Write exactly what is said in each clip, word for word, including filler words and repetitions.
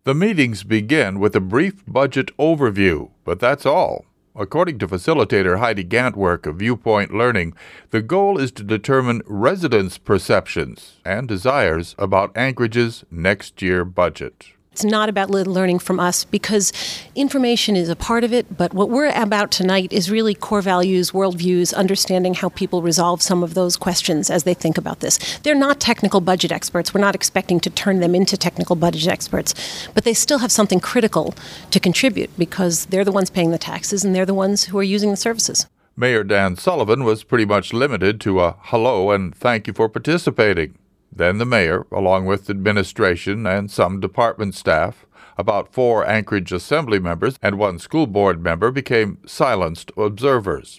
The meetings begin with a brief budget overview, but that's all. According to facilitator Heidi Gantwerk of Viewpoint Learning, the goal is to determine residents' perceptions and desires about Anchorage's next year budget. It's not about learning from us because information is a part of it, but what we're about tonight is really core values, worldviews, understanding how people resolve some of those questions as they think about this. They're not technical budget experts. We're not expecting to turn them into technical budget experts, but they still have something critical to contribute because they're the ones paying the taxes and they're the ones who are using the services. Mayor Dan Sullivan was pretty much limited to a hello and thank you for participating. Then the mayor, along with administration and some department staff, about four Anchorage Assembly members and one school board member became silenced observers.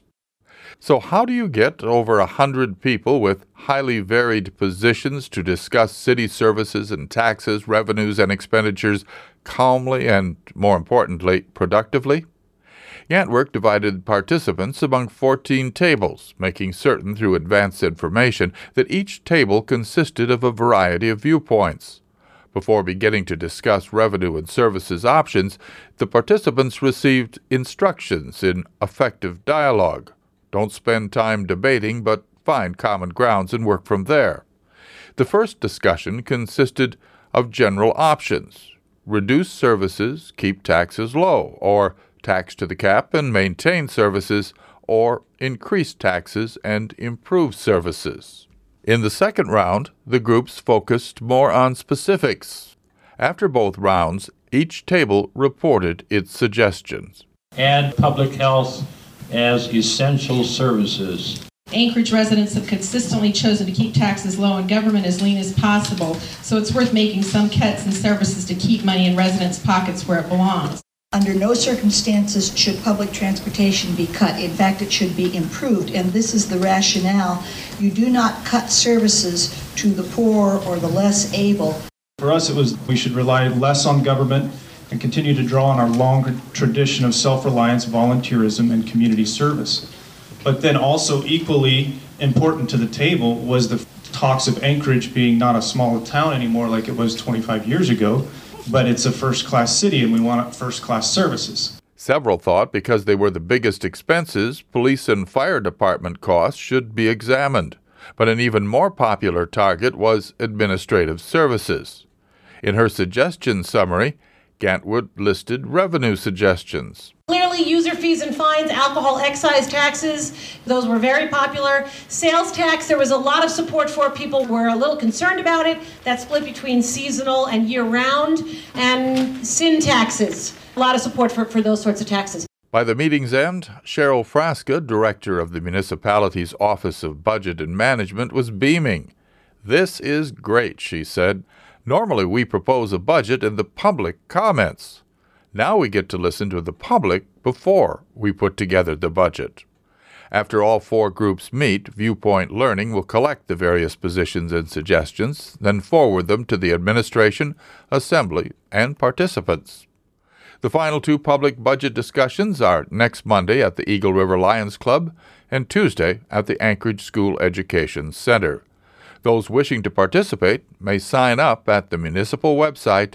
So how do you get over a hundred people with highly varied positions to discuss city services and taxes, revenues, and expenditures calmly and, more importantly, productively? Gantwerk divided participants among fourteen tables, making certain through advanced information that each table consisted of a variety of viewpoints. Before beginning to discuss revenue and services options, the participants received instructions in effective dialogue. Don't spend time debating, but find common grounds and work from there. The first discussion consisted of general options: reduce services, keep taxes low, or tax to the cap and maintain services, or increase taxes and improve services. In the second round, the groups focused more on specifics. After both rounds, each table reported its suggestions. Add public health as essential services. Anchorage residents have consistently chosen to keep taxes low and government as lean as possible, so it's worth making some cuts in services to keep money in residents' pockets where it belongs. Under no circumstances should public transportation be cut. In fact, it should be improved, and this is the rationale. You do not cut services to the poor or the less able. For us, it was we should rely less on government and continue to draw on our long tradition of self-reliance, volunteerism, and community service. But then also equally important to the table was the talks of Anchorage being not a small town anymore like it was twenty-five years ago, but it's a first-class city and we want first-class services. Several thought because they were the biggest expenses, police and fire department costs should be examined. But an even more popular target was administrative services. In her suggestion summary, Gantwerk listed revenue suggestions. Clearly, user fees and fines, alcohol excise taxes, those were very popular. Sales tax, there was a lot of support for. People were a little concerned about it. That split between seasonal and year-round. And sin taxes, a lot of support for, for those sorts of taxes. By the meeting's end, Cheryl Frasca, director of the municipality's Office of Budget and Management, was beaming. "This is great," she said. "Normally we propose a budget and the public comments. Now we get to listen to the public before we put together the budget." After all four groups meet, Viewpoint Learning will collect the various positions and suggestions, then forward them to the administration, assembly, and participants. The final two public budget discussions are next Monday at the Eagle River Lions Club and Tuesday at the Anchorage School Education Center. Those wishing to participate may sign up at the municipal website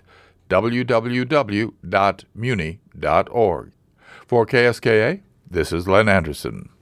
w w w dot muni dot org. For K S K A, this is Len Anderson.